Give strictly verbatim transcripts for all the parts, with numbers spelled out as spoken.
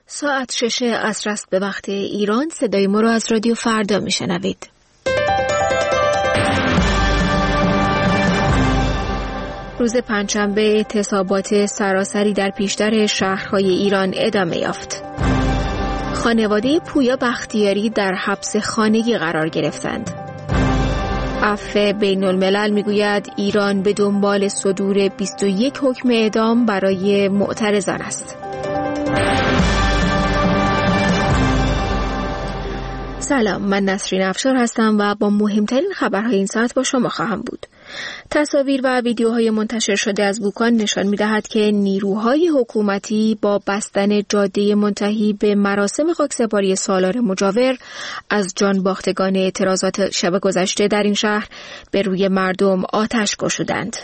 ساعت شش عصر است به وقت ایران. صدای ما را از رادیو فردا میشنوید. روز پنجشنبه اعتصابات سراسری در پیشتر شهرهای ایران ادامه یافت. خانواده پویا بختیاری در حبس خانگی قرار گرفتند. عفو بین الملل میگوید ایران به دنبال صدور بیست و یک حکم اعدام برای معترضان است. سلام، من نسرین افشار هستم و با مهمترین خبرهای این ساعت با شما خواهم بود. تصاویر و ویدیوهای منتشر شده از بوکان نشان می‌دهد که نیروهای حکومتی با بستن جاده منتهی به مراسم خاکسپاری سالار مجاور از جانباختگان اعتراضات شب گذشته در این شهر به روی مردم آتش گشودند.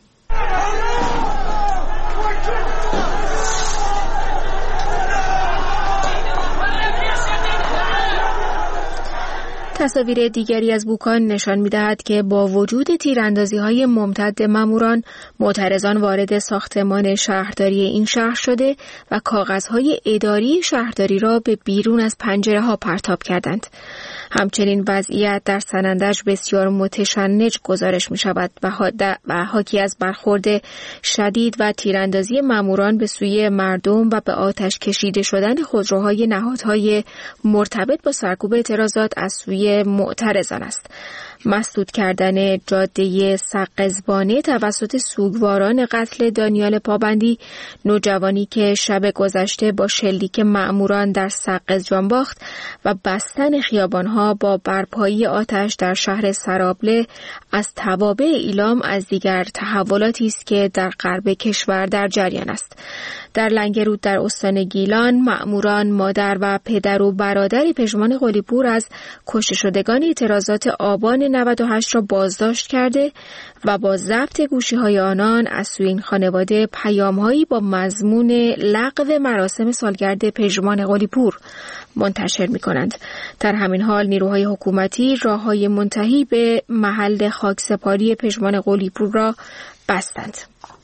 تصاویر دیگری از بوکان نشان می‌دهد که با وجود تیراندازی‌های ممتد ماموران، معترضان وارد ساختمان شهرداری این شهر شده و کاغذهای اداری شهرداری را به بیرون از پنجره‌ها پرتاب کردند. همچنین وضعیت در سنندج بسیار متشنج گزارش می‌شود و حاکی از برخورد شدید و تیراندازی ماموران به سوی مردم و به آتش کشیده شدن خودروهای نهادهای مرتبط با سرکوب اعتراضات از سوی معترضان است. مسدود کردن جاده سقزبانه توسط سوگواران قتل دانیال پابندی، نوجوانی که شب گذشته با شلیک مأموران در سقز جان باخت، و بستن خیابانها با برپایی آتش در شهر سرابله از توابع ایلام از دیگر تحولاتی است که در غرب کشور در جریان است. در لنگرود در استان گیلان، مأموران مادر و پدر و برادر پژمان قلی‌پور از کشته شدگان اعتراضات آبان نود و هشت را بازداشت کرده و با ضبط گوشی‌های آنان از سوی این خانواده پیام‌هایی با مضمون لغو مراسم سالگرد پژمان قلی‌پور منتشر می‌کنند. در همین حال نیروهای حکومتی راه‌های منتهی به محل خاکسپاری پژمان قلی‌پور را بستند.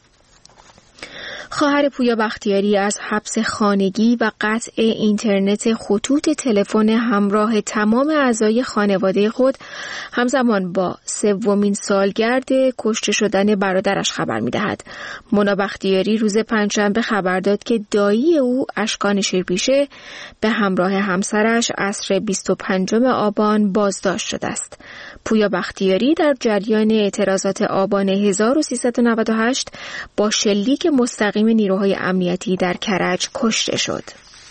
خواهر پویا بختیاری از حبس خانگی و قطع اینترنت خطوط تلفن همراه تمام اعضای خانواده خود همزمان با سومین سالگرد کشته شدن برادرش خبر می‌دهد. مونا بختیاری روز پنجشنبه خبر داد که دایی او اشکان شیرپیشه به همراه همسرش عصر بیست و پنجم آبان بازداشت شده است. پویا بختیاری در جریان اعتراضات آبان هزار و سیصد و نود و هشت با شلیک مستقیم نیروهای امنیتی در کرج کشته شد.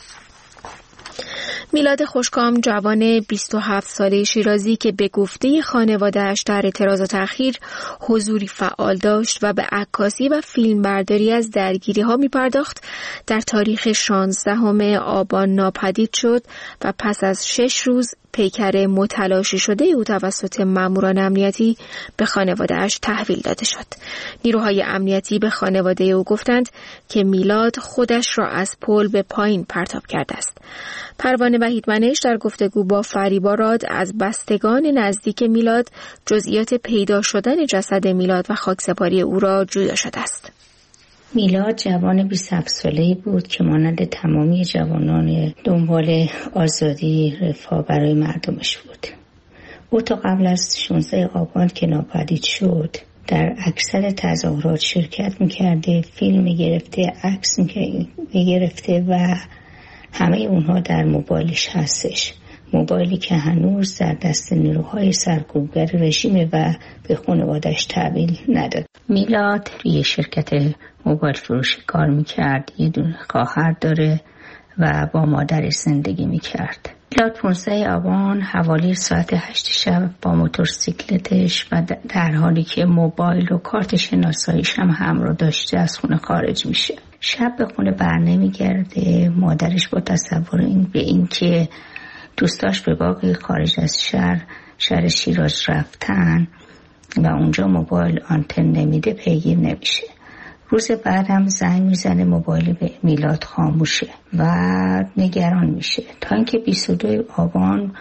میلاد خوشکام، جوان بیست و هفت ساله شیرازی که به گفته خانواده‌اش در اعتراضات اخیر حضوری فعال داشت و به عکاسی و فیلمبرداری از درگیری‌ها می‌پرداخت، در تاریخ شانزدهم آبان ناپدید شد و پس از شش روز پیکر متلاشی شده او توسط ماموران امنیتی به خانواده‌اش تحویل داده شد. نیروهای امنیتی به خانواده او گفتند که میلاد خودش را از پل به پایین پرتاب کرده است. پروانه وحیدمنش در گفتگو با فریبا راد از بستگان نزدیک میلاد جزئیات پیدا شدن جسد میلاد و خاکسپاری او را جویا شده است. میلاد جوان بیست و هفت ساله‌ای بود که مانند تمامی جوانان دنبال آزادی رفاه برای مردمش بود. او تا قبل از شانزده آبان که ناپدید شد در اکثر تظاهرات شرکت می‌کرده، فیلم می‌گرفته، عکس می‌گرفته و همه اونها در موبایلش هستش. موبایلی که هنوز در دست نیروهای سرکوبگر رژیم و به خانواده‌اش تحویل نداد. میلاد توی شرکت موبایل فروشی کار میکرد، یه دونه خواهر داره و با مادرش زندگی میکرد. میلاد پانزده آبان حوالی ساعت هشت شب با موتورسیکلتش و در حالی که موبایل و کارت شناساییش هم همراه داشته از خونه خارج میشه. شب به خونه بر نمیگرده. مادرش با تصور این به این که دوستاش به باقی خارج از شهر شهر شیراز رفتن و اونجا موبایل آنتن نمیده پیگیر نمیشه. روز بعد هم زنگ میزنه، موبایل به میلاد خاموشه و نگران میشه تا اینکه بیست و دو آبان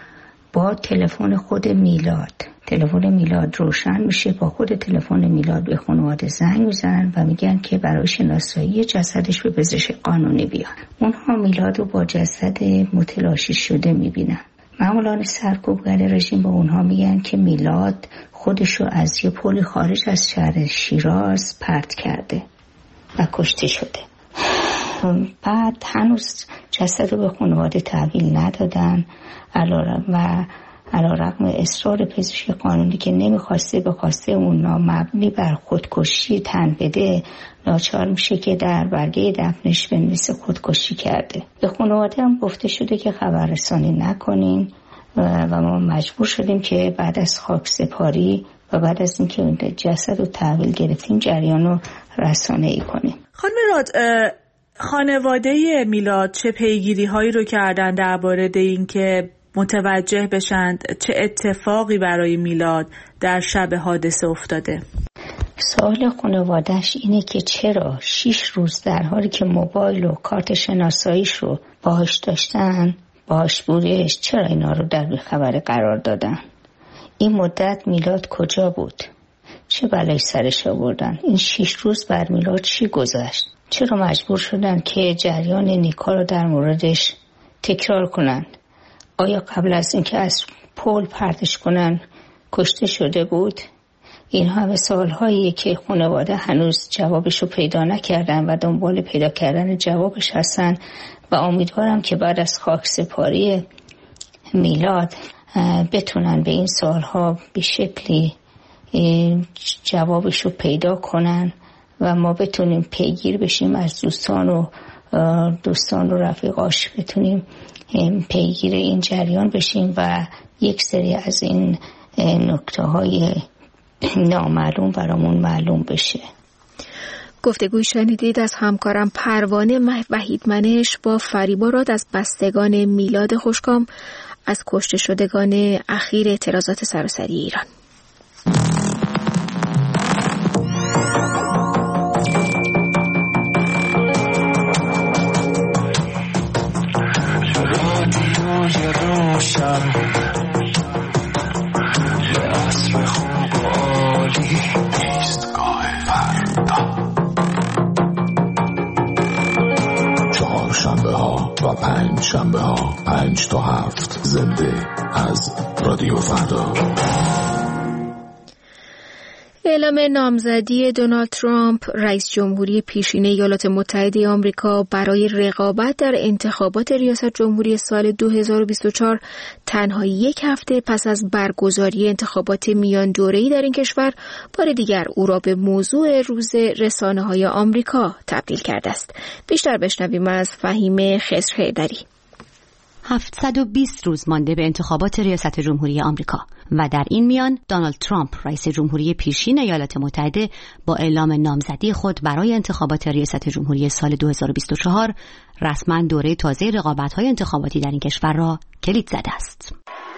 با تلفن خود میلاد، تلفن میلاد روشن میشه، با خود تلفن میلاد به خانواده زنگ میزنن و میگن که برای شناسایی جسدش به پزشک قانونی بیان. اونها میلاد رو با جسد متلاشی شده میبینن. معمولان سرکوبگر رژیم با اونها میگن که میلاد خودشو از یه پل خارج از شهر شیراز پرت کرده و کشته شده. بعد هنوز جسد رو به خانواده تحویل ندادن و علیرغم اصرار پزشک قانونی که نمیخواسته به خواسته اونا مبنی بر خودکشی تن بده، ناچار میشه که در برگه دفنش بنویسه خودکشی کرده. به خانواده هم گفته شده که خبررسانی نکنین و ما مجبور شدیم که بعد از خاک سپاری و بعد از اینکه جسد رو تحویل گرفتیم جریان رو رسانه‌ای کنیم. خانم راد، خانواده میلاد چه پیگیری هایی رو کردن درباره اینکه متوجه بشند چه اتفاقی برای میلاد در شب حادثه افتاده؟ سوال خانواده‌اش اینه که چرا شش روز در حالی که موبایل و کارت شناساییش رو باهاش داشتن، باهاش بودش، چرا اینا رو در بیخبر قرار دادن؟ این مدت میلاد کجا بود؟ چه بلایی سرش آوردن؟ این شش روز بر میلاد چی گذشت؟ چرا مجبور شدن که جریان نیکا رو در موردش تکرار کنن؟ آیا قبل از اینکه از پل پرتش کنن کشته شده بود؟ این همه سوال‌هاییه که خانواده هنوز جوابشو پیدا نکردن و دنبال پیدا کردن جوابش هستن و امیدوارم که بعد از خاکسپاری میلاد بتونن به این سوال‌ها به شکلی جوابشو پیدا کنن و ما بتونیم پیگیر بشیم از دوستان و دوستان و رفیقاش، بتونیم پیگیر این جریان بشیم و یک سری از این نکته های نامعلوم برامون معلوم بشه. گفتگوی شنیدید از همکارم پروانه وحیدمنش با فریبا راد از بستگان میلاد خوشکام از کشته شدگان اخیر اعتراضات سراسری ایران. روشن عصر خوب و عالی ایستگاه فردا، چهار شنبه ها و پنج شنبه ها پنج تا هفت زنده از رادیو فردا. اعلام نامزدی دونالد ترامپ رئیس جمهوری پیشین ایالات متحده آمریکا برای رقابت در انتخابات ریاست جمهوری سال دو هزار و بیست و چهار تنها یک هفته پس از برگزاری انتخابات میان دوره‌ای در این کشور بار دیگر او را به موضوع روز رسانه‌های آمریکا تبدیل کرده است. بیشتر بشنویم از فهیمه خضرحیدری. هفتصد و بیست روز مانده به انتخابات ریاست جمهوری آمریکا و در این میان دونالد ترامپ رئیس جمهوری پیشین ایالات متحده با اعلام نامزدی خود برای انتخابات ریاست جمهوری سال دو هزار و بیست و چهار رسما دوره تازه رقابت‌های انتخاباتی در این کشور را کلید زده است.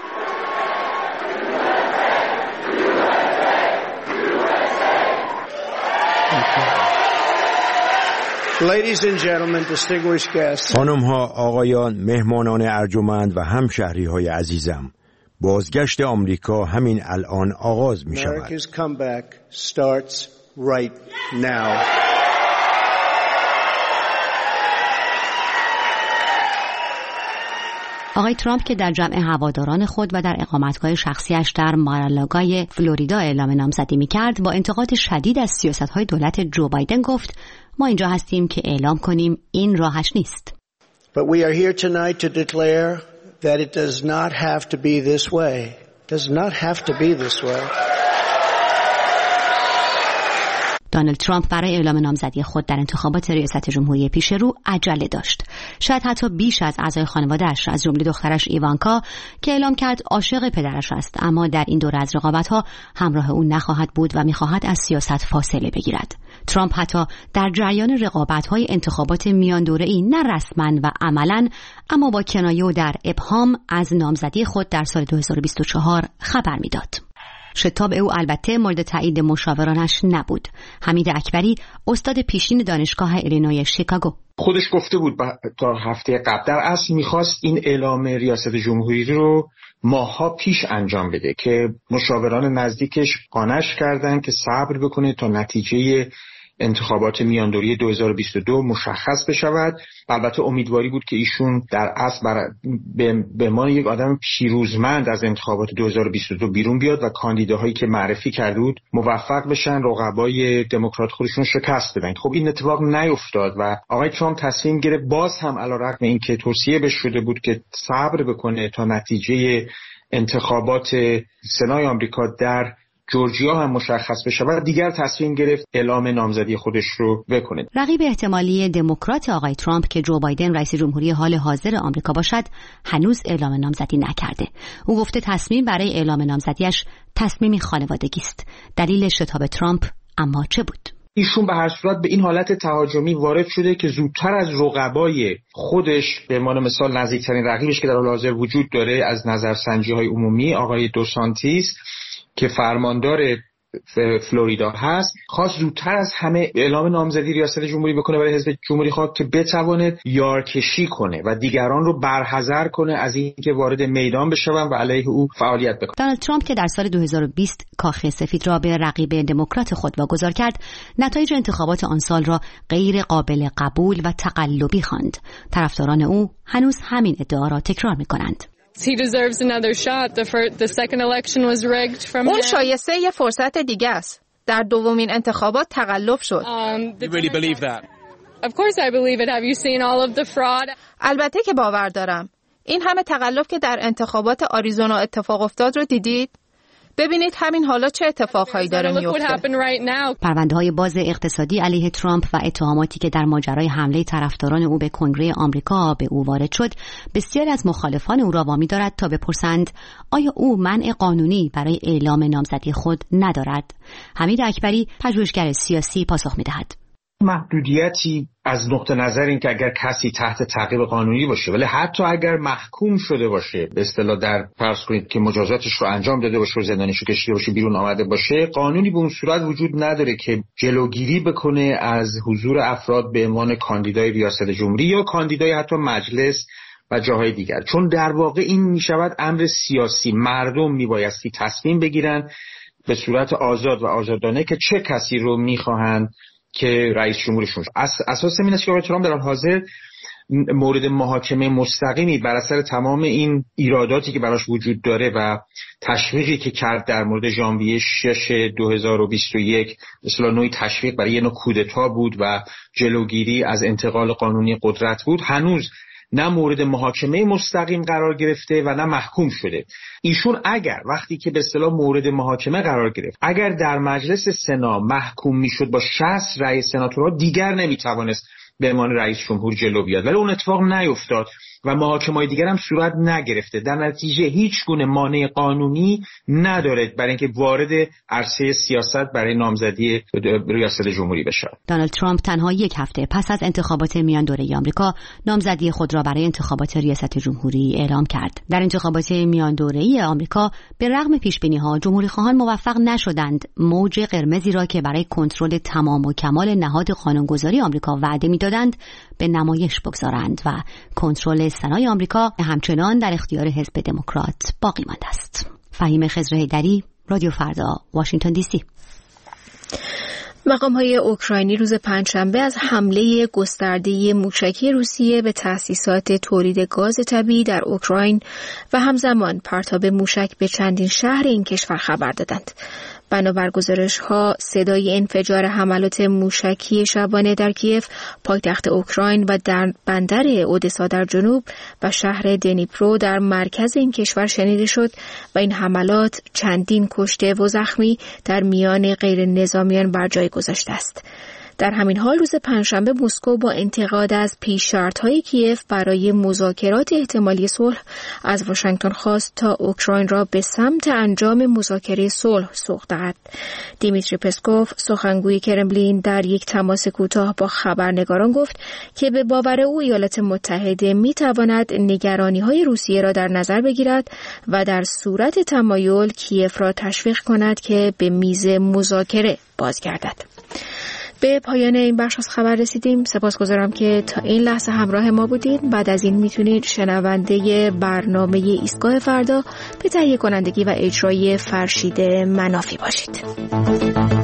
Ladies and gentlemen, distinguished guests. خانم‌ها، آقایان، مهمانان ارجمند و همشهری‌های عزیزم، بازگشت آمریکا همین الان آغاز می‌شود. America's comeback starts right now. آقای ترامپ که در جمع هواداران خود و در اقامتگاه شخصیش در مارالاگای فلوریدا اعلام نامزدی می‌کرد، با انتقاد شدید از سیاست‌های دولت جو بایدن گفت: ما اینجا هستیم که اعلام کنیم این راهش نیست. But we are here tonight to declare that it does not have to be this way. It does not have to be this way. دونالد ترامپ برای اعلام نامزدی خود در انتخابات ریاست جمهوری پیش رو عجله داشت. شاید حتی بیش از اعضای خانواده‌اش، از جمله دخترش ایوانکا که اعلام کرد عاشق پدرش است، اما در این دوره از رقابت‌ها همراه او نخواهد بود و می‌خواهد از سیاست فاصله بگیرد. ترامپ حتی در جریان رقابت‌های انتخابات میان دوره‌ای نه رسما و عملاً اما با کنایه و در ابهام از نامزدی خود در سال دو هزار و بیست و چهار خبر می‌داد. شتاب او البته مورد تایید مشاورانش نبود. حمید اکبری، استاد پیشین دانشگاه ایلینوی شیکاگو: خودش گفته بود تا هفته قبل در اصل میخواست این اعلام ریاست جمهوری رو ماها پیش انجام بده که مشاوران نزدیکش قانعش کردن که صبر بکنه تا نتیجه انتخابات میاندوری دو هزار و بیست و دو مشخص بشود. البته امیدواری بود که ایشون در اصل بر به عنوان یک آدم پیروزمند از انتخابات دو هزار و بیست و دو بیرون بیاد و کاندیداهایی که معرفی کرده بود موفق بشن رقبای دموکرات خودشون شکست بدن. خب این اتفاق نیفتاد و آقای ترامپ تصمیم گرفت باز هم علیرغم اینکه توصیه بهش شده بود که صبر بکنه تا نتیجه انتخابات سنای آمریکا در جورجیا هم مشخص بشه و دیگر تصمیم گرفت اعلام نامزدی خودش رو بکنه. رقیب احتمالی دموکرات آقای ترامپ که جو بایدن رئیس جمهوری حال حاضر آمریکا باشد هنوز اعلام نامزدی نکرده. او گفته تصمیم برای اعلام نامزدیش تصمیمی خانوادگی است. دلیل شتاب ترامپ اما چه بود؟ ایشون به هر صورت به این حالت تهاجمی وارد شده که زودتر از رقبای خودش به عنوان مثال نزدیکترین رقیبش که در حال حاضر وجود داره از نظرسنجی‌های عمومی آقای دو سانتیس که فرماندار فلوریدا هست خواست زودتر از همه اعلام نامزدی ریاست جمهوری بکنه برای حزب جمهوری خواه که بتواند یارکشی کنه و دیگران رو برحذر کنه از اینکه وارد میدان بشون و علیه او فعالیت بکنه. دونالد ترامپ که در سال دو هزار و بیست کاخ سفید را به رقیب دموکرات خود واگذار کرد، نتایج انتخابات آن سال را غیر قابل قبول و تقلبی خواند. طرفداران او هنوز همین ادعا را تکرار می‌کنند. He deserves another shot. The first, the second election was rigged from him. اون شایسته یه فرصت دیگه است. در دومین انتخابات تقلب شد. Um, you really believe that? Of course I believe it. Have you seen all of the fraud? البته که باور دارم. این همه تقلب که در انتخابات آریزونا اتفاق افتاد رو دیدید؟ ببینید همین حالا چه اتفاقهایی داره میفته. پرونده‌های باز اقتصادی علیه ترامپ و اتهاماتی که در ماجرای حمله طرفداران او به کنگره آمریکا به او وارد شد، بسیاری از مخالفان او را وامی دارد تا بپرسند آیا او منع قانونی برای اعلام نامزدی خود ندارد؟ حمید اکبری، پژوهشگر سیاسی، پاسخ می‌دهد. محدودیتی از نقطه نظر این که اگر کسی تحت تعقیب قانونی باشه ولی حتی اگر محکوم شده باشه به اصطلاح در فرض کنید که مجازاتش رو انجام داده باشه و زندانیشو کشیده باشه بیرون آمده باشه، قانونی به اون صورت وجود نداره که جلوگیری بکنه از حضور افراد به عنوان کاندیدای ریاست جمهوری یا کاندیدای حتی مجلس و جاهای دیگر، چون در واقع این میشود امر سیاسی. مردم میبایستی تصمیم بگیرن به صورت آزاد و آزادانه که چه کسی رو میخواهند که رئیس جمهورشون شد. اس اساس این است که آقای ترامپ در حال حاضر مورد محاکمه مستقیمی بر اثر تمام این ایراداتی که براش وجود داره و تشویقی که کرد در مورد ژانویه شش دو هزار و بیست و یک، مثلا نوعی تشویق برای یه نوع کودتا بود و جلوگیری از انتقال قانونی قدرت بود، هنوز نه مورد محاکمه مستقیم قرار گرفته و نه محکوم شده. ایشون اگر وقتی که به اصطلاح مورد محاکمه قرار گرفت اگر در مجلس سنا محکوم میشد با شصت رئیس سناتورها، دیگر نمیتوانست به عنوان رئیس جمهور جلو بیاد، ولی اون اتفاق نیفتاد و محاکمه‌های دیگر هم صورت نگرفته. در نتیجه هیچ گونه مانع قانونی نداره برای اینکه وارد عرصه سیاست برای نامزدی ریاست جمهوری بشه. دونالد ترامپ تنها یک هفته پس از انتخابات میان دوره آمریکا نامزدی خود را برای انتخابات ریاست جمهوری اعلام کرد. در انتخابات میان دوره آمریکا به رغم پیش‌بینی‌ها جمهوری‌خواهان موفق نشدند موج قرمزی را که برای کنترل تمام و کمال نهاد قانونگذاری آمریکا وعده می‌دادند به نمایش بگذارند و کنترل سنای آمریکا همچنان در اختیار حزب دموکرات باقی مانده است. فهیم خضرحیدری، رادیو فردا، واشنگتن دی سی. مقام‌های اوکراینی روز پنجشنبه از حمله گسترده موشکی روسیه به تأسیسات تولید گاز طبیعی در اوکراین و همزمان پرتاب موشک به چندین شهر این کشور خبر دادند. بنابر گزارش‌ها صدای انفجار حملات موشکی شبانه در کیف، پایتخت اوکراین و در بندر اودسا در جنوب و شهر دنیپرو در مرکز این کشور شنیده شد و این حملات چندین کشته و زخمی در میان غیر نظامیان بر جای گذاشته است. در همین حال روز پنجشنبه مسکو با انتقاد از پیش شرط‌های کیف برای مذاکرات احتمالی صلح از واشنگتن خواست تا اوکراین را به سمت انجام مذاکره صلح سوق دهد. دیمیتری پسکوف سخنگوی کرملین در یک تماس کوتاه با خبرنگاران گفت که به باور او ایالات متحده می‌تواند نگرانی‌های روسیه را در نظر بگیرد و در صورت تمایل کیف را تشویق کند که به میز مذاکره بازگردد. به پایان این بخش از خبر رسیدیم. سپاسگزارم که تا این لحظه همراه ما بودید. بعد از این میتونید شنونده برنامه ایستگاه فردا به تهیه کنندگی و اجرای فرشید منافی باشید.